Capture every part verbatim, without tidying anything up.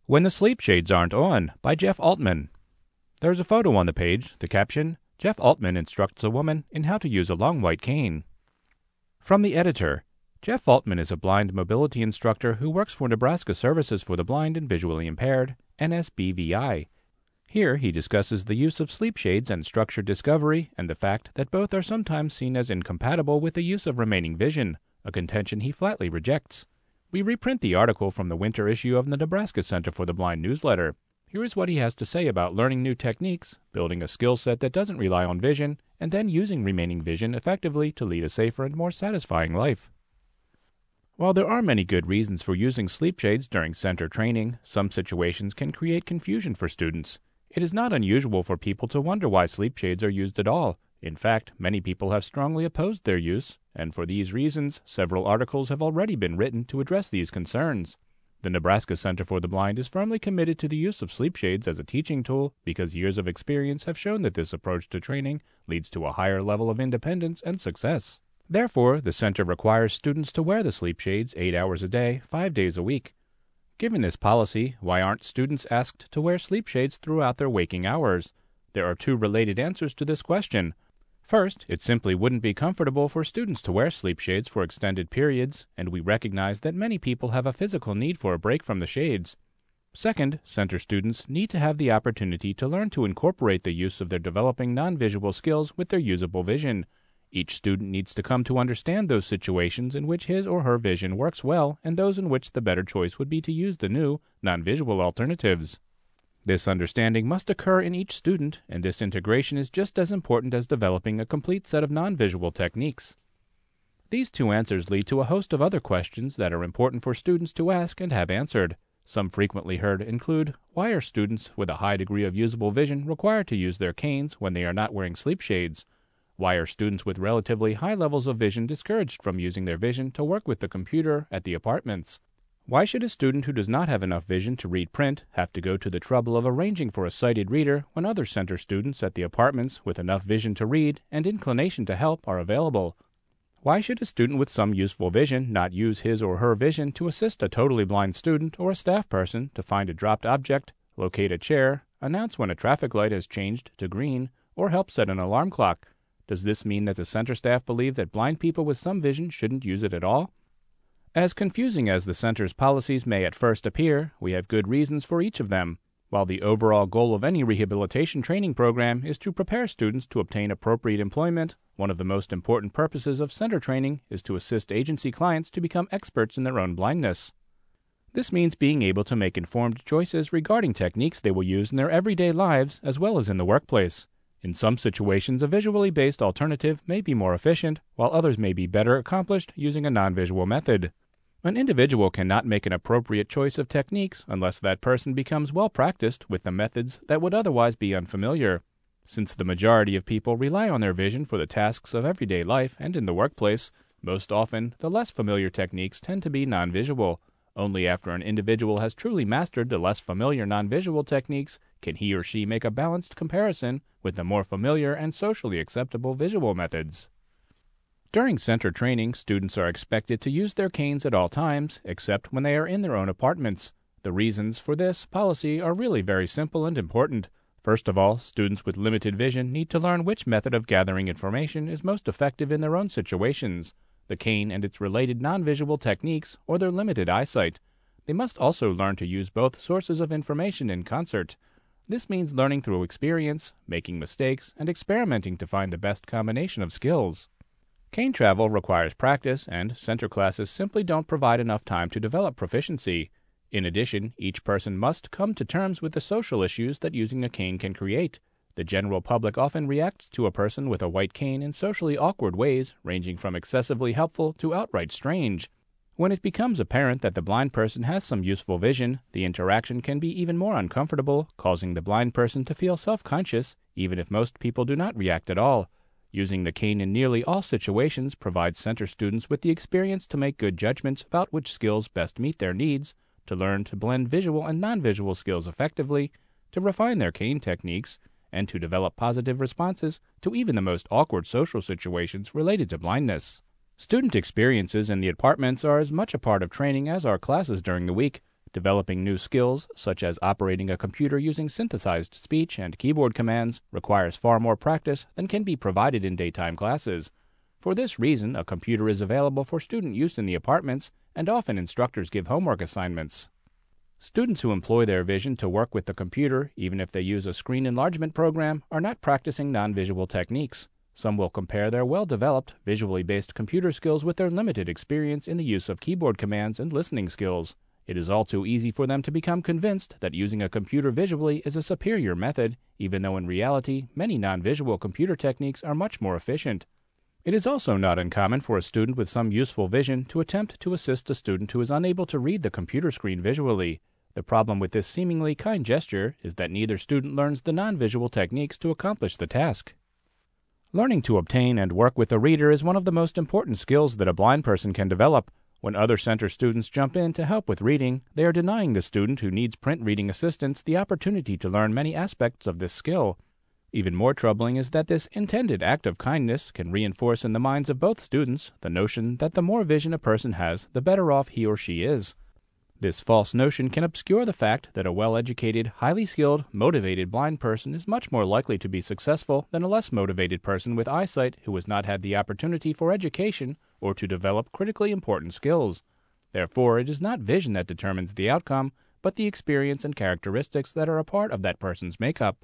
When the Sleep Shades Aren't On by Jeff Altman. There's a photo on the page, the caption, Jeff Altman instructs a woman in how to use a long white cane. From the editor, Jeff Altman is a blind mobility instructor who works for Nebraska Services for the Blind and Visually Impaired, N S B V I. Here he discusses the use of sleep shades and structured discovery and the fact that both are sometimes seen as incompatible with the use of remaining vision, a contention he flatly rejects. We reprint the article from the winter issue of the Nebraska Center for the Blind newsletter. Here is what he has to say about learning new techniques, building a skill set that doesn't rely on vision, and then using remaining vision effectively to lead a safer and more satisfying life. While there are many good reasons for using sleep shades during center training, some situations can create confusion for students. It is not unusual for people to wonder why sleep shades are used at all. In fact, many people have strongly opposed their use, and for these reasons, several articles have already been written to address these concerns. The Nebraska Center for the Blind is firmly committed to the use of sleep shades as a teaching tool because years of experience have shown that this approach to training leads to a higher level of independence and success. Therefore, the center requires students to wear the sleep shades eight hours a day, five days a week. Given this policy, why aren't students asked to wear sleep shades throughout their waking hours? There are two related answers to this question. First, it simply wouldn't be comfortable for students to wear sleep shades for extended periods, and we recognize that many people have a physical need for a break from the shades. Second, center students need to have the opportunity to learn to incorporate the use of their developing non-visual skills with their usable vision. Each student needs to come to understand those situations in which his or her vision works well and those in which the better choice would be to use the new, non-visual alternatives. This understanding must occur in each student, and this integration is just as important as developing a complete set of non-visual techniques. These two answers lead to a host of other questions that are important for students to ask and have answered. Some frequently heard include, why are students with a high degree of usable vision required to use their canes when they are not wearing sleep shades? Why are students with relatively high levels of vision discouraged from using their vision to work with the computer at the apartments? Why should a student who does not have enough vision to read print have to go to the trouble of arranging for a sighted reader when other center students at the apartments with enough vision to read and inclination to help are available? Why should a student with some useful vision not use his or her vision to assist a totally blind student or a staff person to find a dropped object, locate a chair, announce when a traffic light has changed to green, or help set an alarm clock? Does this mean that the center staff believe that blind people with some vision shouldn't use it at all? As confusing as the center's policies may at first appear, we have good reasons for each of them. While the overall goal of any rehabilitation training program is to prepare students to obtain appropriate employment, one of the most important purposes of center training is to assist agency clients to become experts in their own blindness. This means being able to make informed choices regarding techniques they will use in their everyday lives as well as in the workplace. In some situations, a visually based alternative may be more efficient, while others may be better accomplished using a non-visual method. An individual cannot make an appropriate choice of techniques unless that person becomes well practiced with the methods that would otherwise be unfamiliar. Since the majority of people rely on their vision for the tasks of everyday life and in the workplace, most often the less familiar techniques tend to be non-visual. Only after an individual has truly mastered the less familiar non-visual techniques can he or she make a balanced comparison with the more familiar and socially acceptable visual methods. During center training, students are expected to use their canes at all times, except when they are in their own apartments. The reasons for this policy are really very simple and important. First of all, students with limited vision need to learn which method of gathering information is most effective in their own situations. The cane and its related non-visual techniques, or their limited eyesight. They must also learn to use both sources of information in concert. This means learning through experience, making mistakes, and experimenting to find the best combination of skills. Cane travel requires practice, and center classes simply don't provide enough time to develop proficiency. In addition, each person must come to terms with the social issues that using a cane can create. The general public often reacts to a person with a white cane in socially awkward ways, ranging from excessively helpful to outright strange. When it becomes apparent that the blind person has some useful vision, the interaction can be even more uncomfortable, causing the blind person to feel self-conscious, even if most people do not react at all. Using the cane in nearly all situations provides center students with the experience to make good judgments about which skills best meet their needs, to learn to blend visual and non-visual skills effectively, to refine their cane techniques, and to develop positive responses to even the most awkward social situations related to blindness. Student experiences in the apartments are as much a part of training as are classes during the week. Developing new skills, such as operating a computer using synthesized speech and keyboard commands, requires far more practice than can be provided in daytime classes. For this reason, a computer is available for student use in the apartments, and often instructors give homework assignments. Students who employ their vision to work with the computer, even if they use a screen enlargement program, are not practicing non-visual techniques. Some will compare their well-developed, visually based computer skills with their limited experience in the use of keyboard commands and listening skills. It is all too easy for them to become convinced that using a computer visually is a superior method, even though in reality, many non-visual computer techniques are much more efficient. It is also not uncommon for a student with some useful vision to attempt to assist a student who is unable to read the computer screen visually. The problem with this seemingly kind gesture is that neither student learns the non-visual techniques to accomplish the task. Learning to obtain and work with a reader is one of the most important skills that a blind person can develop. When other center students jump in to help with reading, they are denying the student who needs print reading assistance the opportunity to learn many aspects of this skill. Even more troubling is that this intended act of kindness can reinforce in the minds of both students the notion that the more vision a person has, the better off he or she is. This false notion can obscure the fact that a well-educated, highly skilled, motivated blind person is much more likely to be successful than a less motivated person with eyesight who has not had the opportunity for education or to develop critically important skills. Therefore, it is not vision that determines the outcome, but the experience and characteristics that are a part of that person's makeup.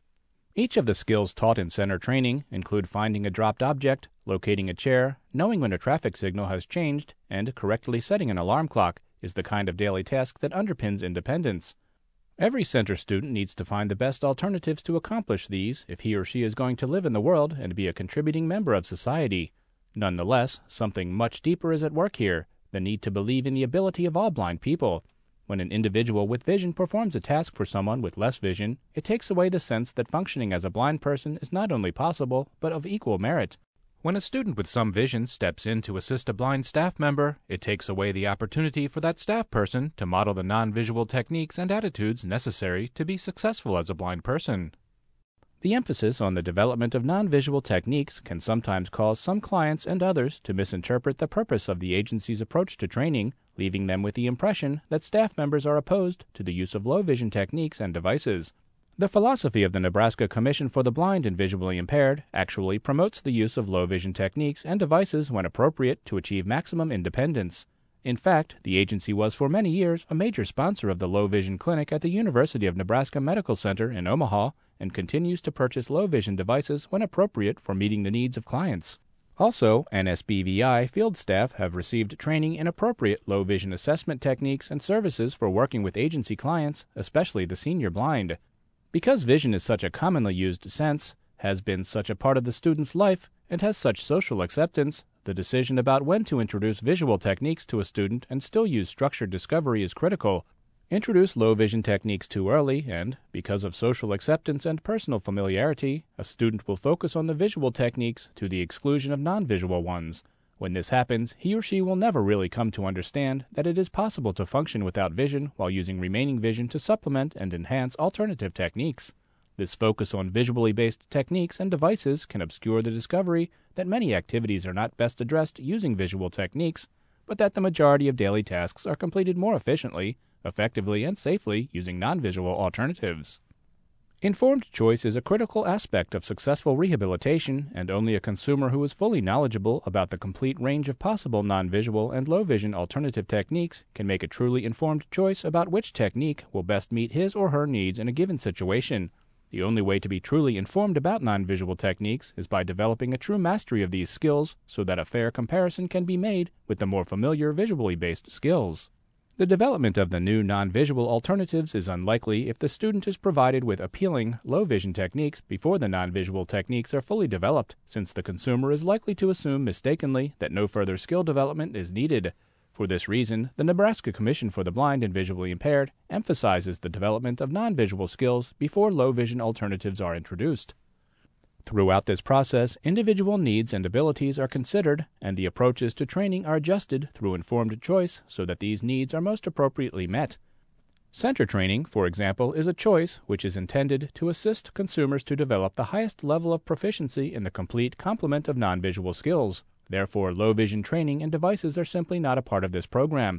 Each of the skills taught in center training include finding a dropped object, locating a chair, knowing when a traffic signal has changed, and correctly setting an alarm clock, is the kind of daily task that underpins independence. Every center student needs to find the best alternatives to accomplish these if he or she is going to live in the world and be a contributing member of society. Nonetheless, something much deeper is at work here, the need to believe in the ability of all blind people. When an individual with vision performs a task for someone with less vision, it takes away the sense that functioning as a blind person is not only possible, but of equal merit. When a student with some vision steps in to assist a blind staff member, it takes away the opportunity for that staff person to model the non-visual techniques and attitudes necessary to be successful as a blind person. The emphasis on the development of non-visual techniques can sometimes cause some clients and others to misinterpret the purpose of the agency's approach to training, leaving them with the impression that staff members are opposed to the use of low-vision techniques and devices. The philosophy of the Nebraska Commission for the Blind and Visually Impaired actually promotes the use of low-vision techniques and devices when appropriate to achieve maximum independence. In fact, the agency was for many years a major sponsor of the low-vision clinic at the University of Nebraska Medical Center in Omaha and continues to purchase low-vision devices when appropriate for meeting the needs of clients. Also, N S B V I field staff have received training in appropriate low-vision assessment techniques and services for working with agency clients, especially the senior blind. Because vision is such a commonly used sense, has been such a part of the student's life, and has such social acceptance, the decision about when to introduce visual techniques to a student and still use structured discovery is critical. Introduce low-vision techniques too early, and, because of social acceptance and personal familiarity, a student will focus on the visual techniques to the exclusion of non-visual ones. When this happens, he or she will never really come to understand that it is possible to function without vision while using remaining vision to supplement and enhance alternative techniques. This focus on visually based techniques and devices can obscure the discovery that many activities are not best addressed using visual techniques, but that the majority of daily tasks are completed more efficiently, effectively, and safely using non-visual alternatives. Informed choice is a critical aspect of successful rehabilitation, and only a consumer who is fully knowledgeable about the complete range of possible non-visual and low-vision alternative techniques can make a truly informed choice about which technique will best meet his or her needs in a given situation. The only way to be truly informed about non-visual techniques is by developing a true mastery of these skills so that a fair comparison can be made with the more familiar visually based skills. The development of the new non-visual alternatives is unlikely if the student is provided with appealing, low-vision techniques before the non-visual techniques are fully developed, since the consumer is likely to assume mistakenly that no further skill development is needed. For this reason, the Nebraska Commission for the Blind and Visually Impaired emphasizes the development of non-visual skills before low-vision alternatives are introduced. Throughout this process, individual needs and abilities are considered, and the approaches to training are adjusted through informed choice so that these needs are most appropriately met. Center training, for example, is a choice which is intended to assist consumers to develop the highest level of proficiency in the complete complement of non-visual skills. Therefore, low-vision training and devices are simply not a part of this program.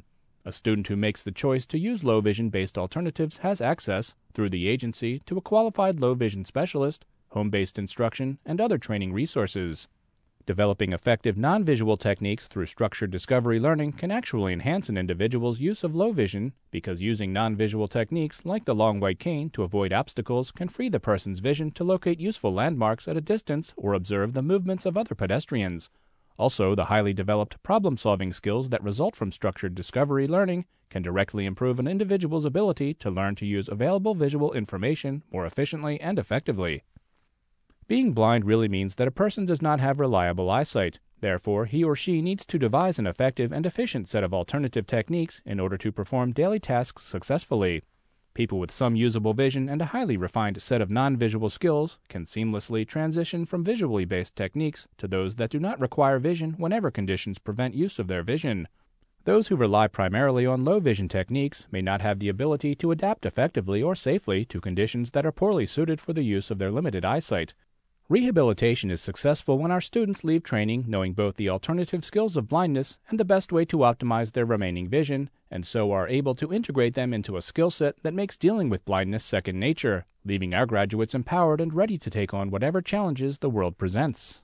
A student who makes the choice to use low vision-based alternatives has access, through the agency, to a qualified low vision specialist, home-based instruction, and other training resources. Developing effective non-visual techniques through structured discovery learning can actually enhance an individual's use of low vision, because using non-visual techniques like the long white cane to avoid obstacles can free the person's vision to locate useful landmarks at a distance or observe the movements of other pedestrians. Also, the highly developed problem-solving skills that result from structured discovery learning can directly improve an individual's ability to learn to use available visual information more efficiently and effectively. Being blind really means that a person does not have reliable eyesight. Therefore, he or she needs to devise an effective and efficient set of alternative techniques in order to perform daily tasks successfully. People with some usable vision and a highly refined set of non-visual skills can seamlessly transition from visually based techniques to those that do not require vision whenever conditions prevent use of their vision. Those who rely primarily on low vision techniques may not have the ability to adapt effectively or safely to conditions that are poorly suited for the use of their limited eyesight. Rehabilitation is successful when our students leave training knowing both the alternative skills of blindness and the best way to optimize their remaining vision, and so are able to integrate them into a skill set that makes dealing with blindness second nature, leaving our graduates empowered and ready to take on whatever challenges the world presents.